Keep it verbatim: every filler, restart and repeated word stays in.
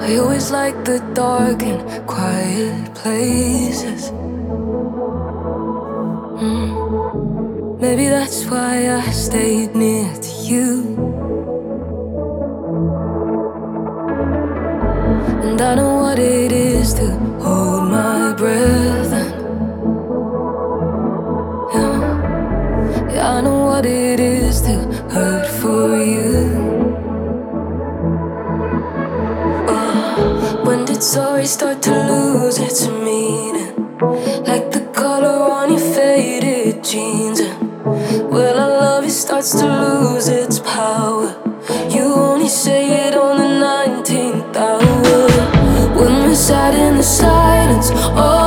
I always like the dark and quiet places. mm. Maybe that's why I stayed near to you. And I know what it is to hold my breath and yeah, yeah, I know what it is to hurt for you. When did sorry start to lose its meaning? Like the color on your faded jeans. And well, our love it starts to lose its power. You only say it on the nineteenth hour. When we're sat in the silence, oh